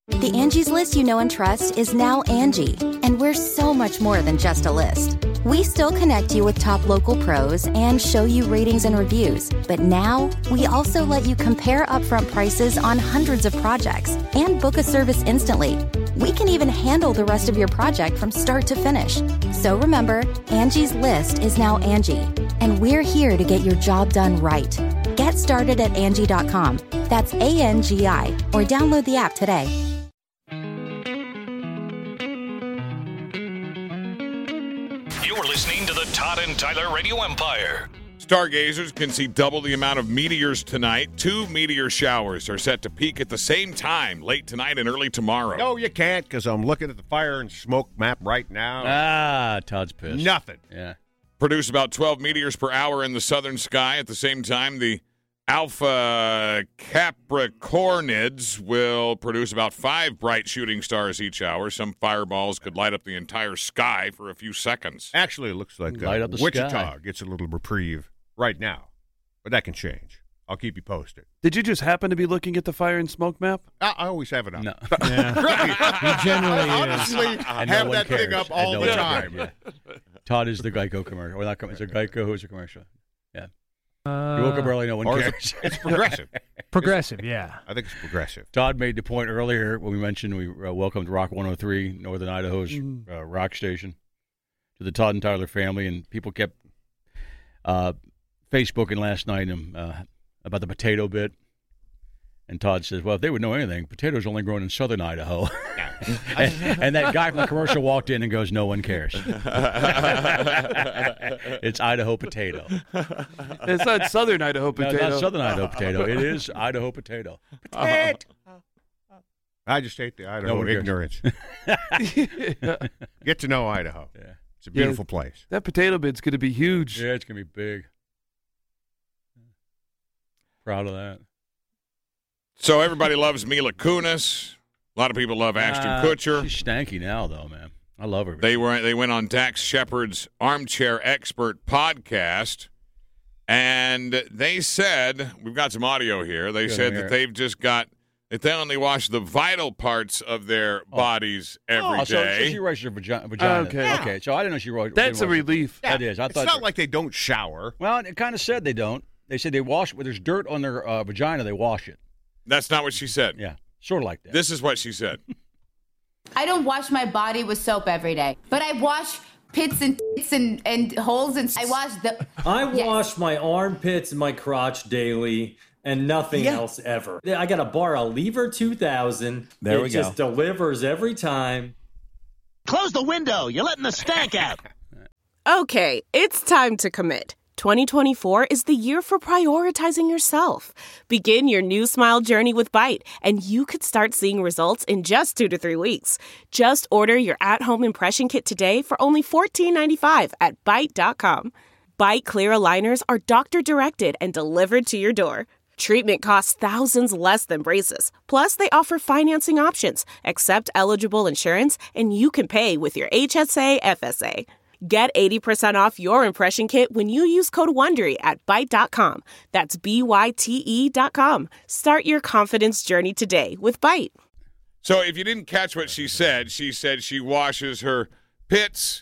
The Angie's List you know and trust is now Angie, and we're so much more than just a list. We still connect you with top local pros and show you ratings and reviews, but now we also let you compare upfront prices on hundreds of projects and book a service instantly. We can even handle the rest of your project from start to finish. So remember, Angie's List is now Angie, and we're here to get your job done right. Get started at Angie.com. That's ANGI, or download the app today. You're listening to the Todd and Tyler Radio Empire. Stargazers can see double the amount of meteors tonight. 2 meteor showers are set to peak at the same time late tonight and early tomorrow. No, you can't, because I'm looking at the fire and smoke map right now. Todd's pissed. Nothing. Yeah. Produce about 12 meteors per hour in the southern sky. At the same time, the Alpha Capricornids will produce about 5 bright shooting stars each hour. Some fireballs could light up the entire sky for a few seconds. Actually, it looks like Light up the Wichita sky. gets a little reprieve right now, but that can change. I'll keep you posted. Did you just happen to be looking at the fire and smoke map? I always have it up. No. Right. generally I honestly And have no that one thing cares. up all And the no one time. cares, yeah. Todd is the Geico commercial. Or not, is it Geico? Who's the commercial? Yeah. You woke up early, no one Or cares. it's progressive. Progressive, yeah. I think it's progressive. Todd made the point earlier when we mentioned we welcomed Rock 103, Northern Idaho's rock station, to the Todd and Tyler family, and people kept Facebooking last night about the potato bit. And Todd says, well, if they would know anything, potatoes are only grown in southern Idaho. and that guy from the commercial walked in and goes, no one cares. It's Idaho potato. It's not southern Idaho potato. No, not southern Idaho potato. It is Idaho potato. Potato. I just hate the No Idaho one cares. ignorance. Get to know Idaho. Yeah. It's a beautiful place. That potato bit's going to be huge. Yeah, it's going to be big. Proud of that. So everybody loves Mila Kunis. A lot of people love Ashton Kutcher. She's stanky now, though, man. I love her. They went on Dax Shepard's Armchair Expert podcast, and they said, we've got some audio here, they said that they've just got, that they only wash the vital parts of their bodies every day. So she washes her vagina. Okay. Yeah. Okay, so I didn't know she washed. That's a relief. That is. I It's thought not like they don't shower. Well, it kind of said they don't. They said they wash, when there's dirt on their vagina, they wash it. That's not what she said. Yeah, sort of like that. This is what she said. I don't wash my body with soap every day, but I wash pits and tits and holes, and I wash the. I wash my armpits and my crotch daily and nothing else ever. I got to borrow a Lever 2000. There we It go. just delivers every time. Close the window. You're letting the stank out. Okay, it's time to commit. 2024 is the year for prioritizing yourself. Begin your new smile journey with Byte, and you could start seeing results in just 2 to 3 weeks. Just order your at-home impression kit today for only $14.95 at Byte.com. Byte Clear aligners are doctor-directed and delivered to your door. Treatment costs thousands less than braces. Plus, they offer financing options, accept eligible insurance, and you can pay with your HSA FSA. Get 80% off your impression kit when you use code WONDERY at Byte.com. That's BYTE.com. Start your confidence journey today with Byte. So if you didn't catch what she said she washes her pits,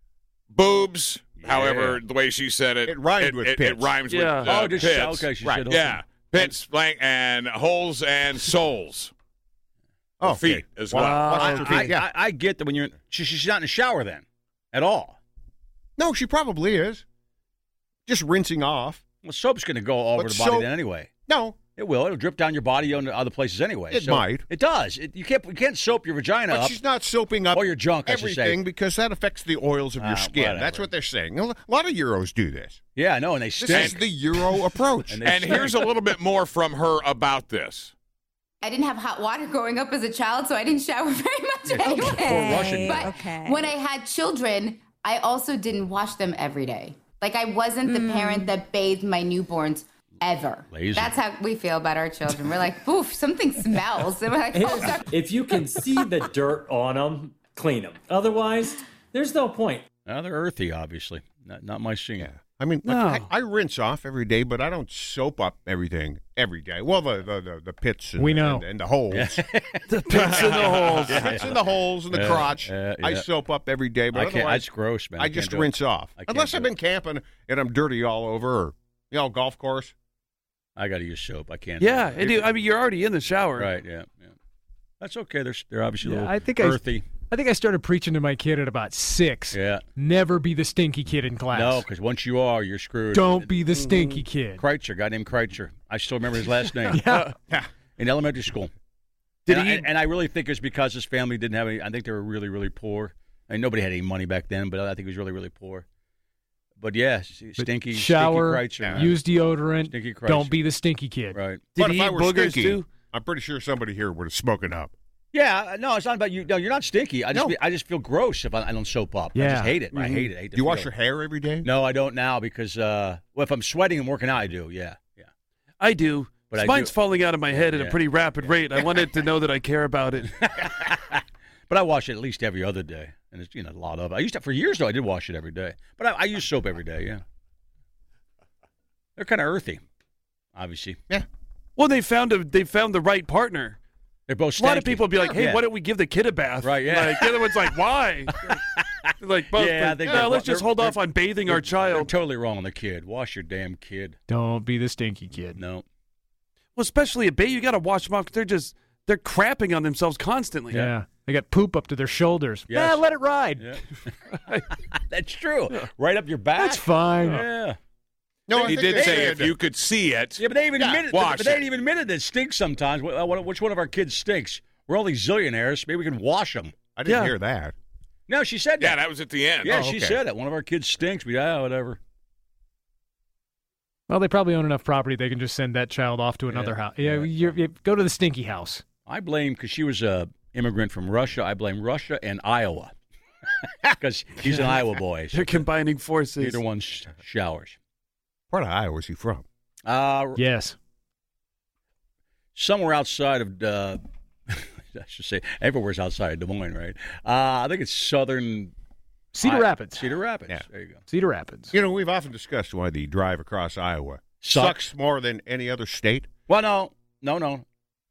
boobs, however, the way she said it. It rhymed with It pits. rhymes Yeah. with Oh, just pits. okay, she Right. said Yeah, pits, blank, and holes and soles. Oh, Feet as well. Wash her feet, yeah. I get that when you're she's not in the shower then at all. No, she probably is. Just rinsing off. Well, soap's going to go all over But the body soap- then anyway. No, It will. It'll drip down your body onto other places anyway. It might. It does. You can't soap your vagina but up. she's not soaping up Or your junk, I should say. everything because that affects the oils of your skin. whatever. That's what they're saying. A lot of Euros do this. Yeah, I know, and they This stink. is the Euro approach. And here's a little bit more from her about this. I didn't have hot water growing up as a child, so I didn't shower very much anyway. Poor Russian. But when I had children, I also didn't wash them every day. Like, I wasn't the parent that bathed my newborns ever. Lazy. That's how we feel about our children. We're like, poof, something smells. And we're like, oh, sorry. If you can see the dirt on them, clean them. Otherwise, there's no point. They're earthy, obviously. Not my scene. Yeah. I mean, No. I rinse off every day, but I don't soap up everything every day. Well, the pits and, We know. and the holes. The pits in the holes. The pits in the holes and the crotch. yeah. I soap up every day, but I can't. otherwise, That's gross, man. I can't just do it. rinse off. I can't Unless do I've it. been camping and I'm dirty all over, or golf course. I got to use soap. I can't. Yeah, do it. I mean, you're already in the shower. Right. Yeah. That's okay. They're obviously a little I think earthy. I think I started preaching to my kid at about 6. Yeah. Never be the stinky kid in class. No, because once you are, you're screwed. Don't be the stinky kid. Kreitzer, a guy named Kreitzer. I still remember his last name. Yeah. In elementary school. And I really think it's because his family didn't have any. I think they were really, really poor. I mean, nobody had any money back then, but I think he was really, really poor. But yeah, stinky Shower, Kreitzer. man. use deodorant. Stinky Kreitzer. Don't be the stinky kid. Right. Did But he if I eat were boogers stinky, too? I'm pretty sure somebody here would have spoken up. Yeah, no, it's not about you. No, you're not stinky. I just feel gross if I don't soap up. I Yeah. just hate it. I hate it. I hate the Do you wash feel. your hair every day? No, I don't now because if I'm sweating and working out, I do. Yeah. I do. But I Mine's do- falling out of my head at Yeah. a pretty rapid rate. I wanted to know that I care about it. But I wash it at least every other day, and it's a lot of it. I used to for years though. I did wash it every day, but I use soap every day. Yeah. They're kind of earthy, obviously. Yeah. Well, they found the right partner. They're both. A lot of stanky. people would be like, "Hey, Yeah. why don't we give the kid a bath?" Right, yeah. Like, the other one's like, "Why?" They're like, both, Yeah, I like, think "No, they're- let's just hold they're- off on bathing our They're child. totally wrong on the kid. Wash your damn kid. Don't be the stinky kid. No. Well, especially a baby, you got to watch them off. 'Cause they're crapping on themselves constantly. Yeah. They got poop up to their shoulders. Yes. Yeah, let it ride. Yeah. That's true. Right up your back. That's fine. Yeah. No, I He think did they say did. if you could see it. Yeah, but they even admitted. wash But they it. ain't even admitted that it stinks sometimes. Which one of our kids stinks? We're all these zillionaires. Maybe we can wash them. I didn't Yeah. hear that. No, she said that. Yeah, that was at the end. Yeah, Oh, she okay. said it. One of our kids stinks. Whatever. Well, they probably own enough property they can just send that child off to another house. Yeah, you go to the stinky house. I blame because she was a immigrant from Russia. I blame Russia and Iowa because he's an Iowa boy. So They're combining forces. neither one showers. What part of Iowa is he from? Yes. Somewhere outside of, I should say, everywhere's outside of Des Moines, right? I think it's southern Cedar Rapids. Cedar Rapids. Yeah. There you go. Cedar Rapids. You know, we've often discussed why the drive across Iowa sucks more than any other state. Well, no.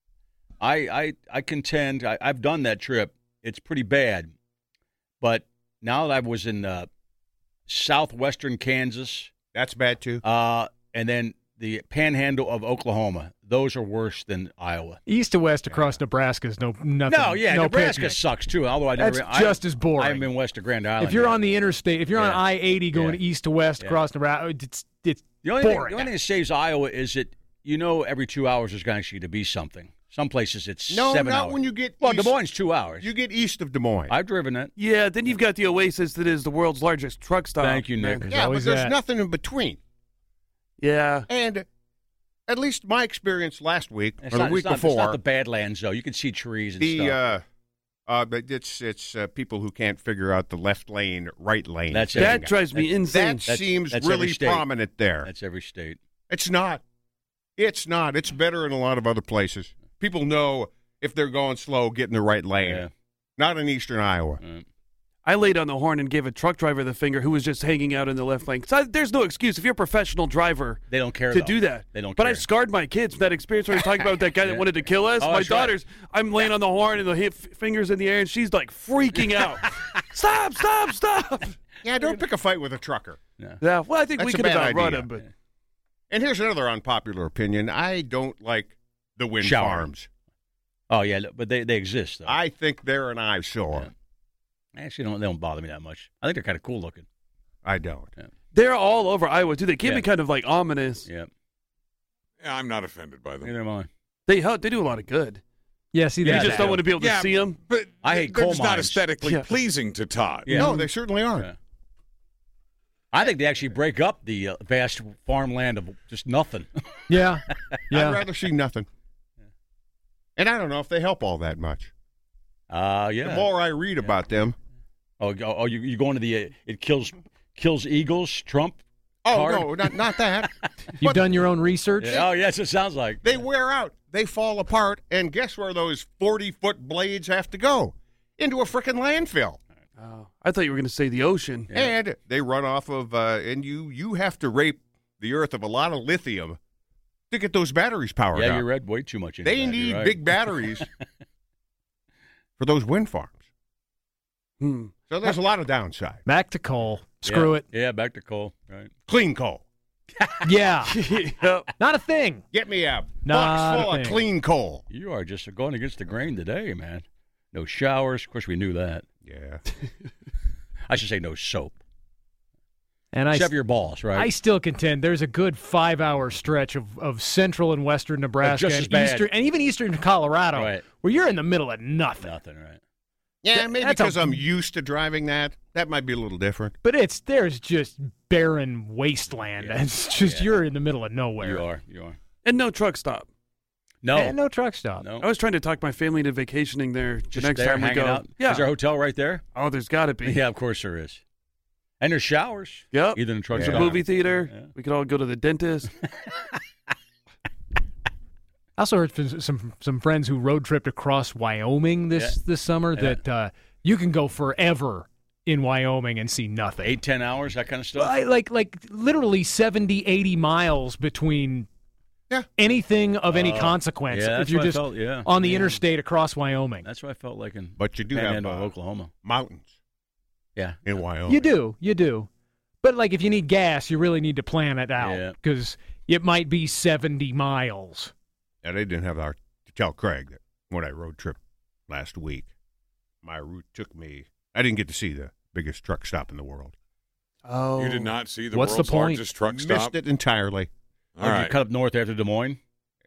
I contend I've done that trip. It's pretty bad, but now that I was in southwestern Kansas, That's bad too. and then the panhandle of Oklahoma, those are worse than Iowa. East to west across Nebraska is nothing. No, yeah, no Nebraska picnic. sucks too. Although I never, That's just as boring. I haven't been west of Grand Island. If you're yet. on the interstate, if you're on Yeah. I-80 going Yeah. east to west Yeah. across Nebraska, it's the only boring. thing that saves Iowa is that every 2 hours there's going to be something. Some places it's No, 7 not hours. when you get Well, east. Des Moines 2 hours. You get east of Des Moines. I've driven it. Yeah, then you've got the Oasis that is the world's largest truck stop. Thank you, Nick. Man. yeah, but always there's that. nothing in between. Yeah. And at least my experience last week It's or not, the week it's not, before, It's not the Badlands though. You can see trees and stuff. but it's people who can't figure out the left lane, right lane. That's thing. That drives me insane. That seems that's really every state. prominent there. That's every state. It's not. It's not. It's better in a lot of other places. People know if they're going slow, get in the right lane. Yeah. Not in eastern Iowa. I laid on the horn and gave a truck driver the finger who was just hanging out in the left lane. So there's no excuse if you're a professional driver They don't care to though. do that. They don't But care. I've scarred my kids from that experience where you're talking about that guy that wanted to kill us. Oh, My that's right. daughter's, I'm laying on the horn and the fingers in the air, and she's like freaking out. Stop. Yeah, don't pick a fight with a trucker. Yeah, well, I think That's we a could have bad outrun idea. him, but And here's another unpopular opinion. I don't like the wind Shower. farms. Oh yeah, but they exist though. I think they're an eyesore. Actually, they don't bother me that much. I think they're kind of cool looking. I don't. they're all over Iowa, too. They can Yeah. be kind of like ominous. Yeah. Yeah, I'm not offended by them. Neither am I. They do a lot of good. Yeah, see, You that. just don't want to be able to Yeah, see them. But I hate they're coal just not mines. aesthetically Yeah. pleasing to Todd. Yeah. No, they certainly aren't. Yeah. I think they actually break up the vast farmland of just nothing. Yeah, I'd yeah. rather see nothing. And I don't know if they help all that much. Yeah. The more I read about them. Oh, you going to the it kills eagles, Trump? Oh, card? no, not that. You've But done your own research? Yeah, oh, yes, it sounds like. They wear out. They fall apart. And guess where those 40-foot blades have to go? Into a frickin' landfill. Oh, I thought you were going to say the ocean. Yeah. And they run off of, and you have to rape the earth of a lot of lithium to get those batteries powered up. Yeah, you read way too much into They that. need You're right. big batteries for those wind farms. So there's a lot of downside. Back to coal. Screw it. Yeah, back to coal. Right. Clean coal. Yeah. Yep. Not a thing. Get me a Not box full a of thing. clean coal. You are just going against the grain today, man. No showers. Of course, we knew that. Yeah. I should say no soap. And Except your balls, right? I still contend there's a good 5-hour stretch of central and western Nebraska just as and bad. eastern and even eastern Colorado Right. where you're in the middle of nothing. Nothing, right? Yeah, maybe That's because I'm used to driving that. That might be a little different. But there's just barren wasteland. Yeah. It's just you're in the middle of nowhere. You are. And no truck stop. No. And no truck stop. No. I was trying to talk my family into vacationing there the Just next there time we hanging go. out. Yeah. Is there a hotel right there? Oh, there's got to be. Yeah, of course there is. And there's showers. Yep. Either in the truck There's stop. a movie theater. Yeah. We could all go to the dentist. I also heard from some friends who road tripped across Wyoming this summer Yeah. that you can go forever in Wyoming and see nothing. 8-10 hours, that kind of stuff. Like literally 70, 80 miles between anything of any consequence yeah, if that's you're what I just felt, on the interstate across Wyoming. That's what I felt like in But you do Panhandle, have Oklahoma. mountains Yeah. in Wyoming. You do. But like if you need gas, you really need to plan it Yeah. out because it might be 70 miles. And they didn't have to tell Craig that when I road tripped last week, my route took me. I didn't get to see the biggest truck stop in the world. Oh. You did not see the What's the world's point? largest truck stop? Missed it entirely. All Did right. you cut up north after Des Moines?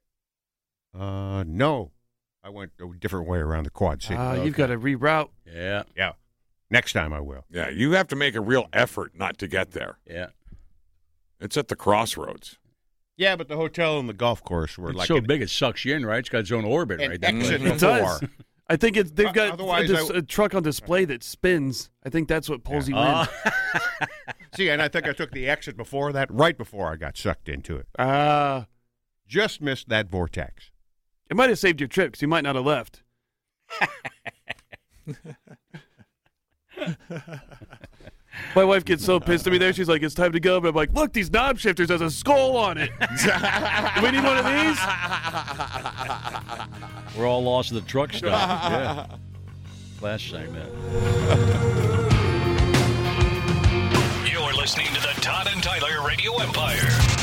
No. I went a different way around the Quad City. You've got to reroute. Yeah. Yeah. Next time I will. Yeah, you have to make a real effort not to get there. Yeah. It's at the crossroads. Yeah, but the hotel and the golf course were It's like so an- big it sucks you in, right? It's got its own orbit, an right? That exit place. It does. before. I think they've got Otherwise, a truck on display that spins. I think that's what pulls you in. See, and I think I took the exit before that, right before I got sucked into it. Just missed that vortex. It might have saved your trip because you might not have left. My wife gets so pissed at me there. She's like, it's time to go. But I'm like, look, these knob shifters has a skull on it. Do we need one of these? We're all lost in the truck stop. Yeah. Last segment. You're listening to the Todd and Tyler Radio Empire.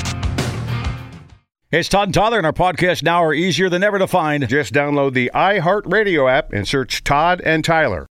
Hey, it's Todd and Tyler, and our podcasts now are easier than ever to find. Just download the iHeartRadio app and search Todd and Tyler.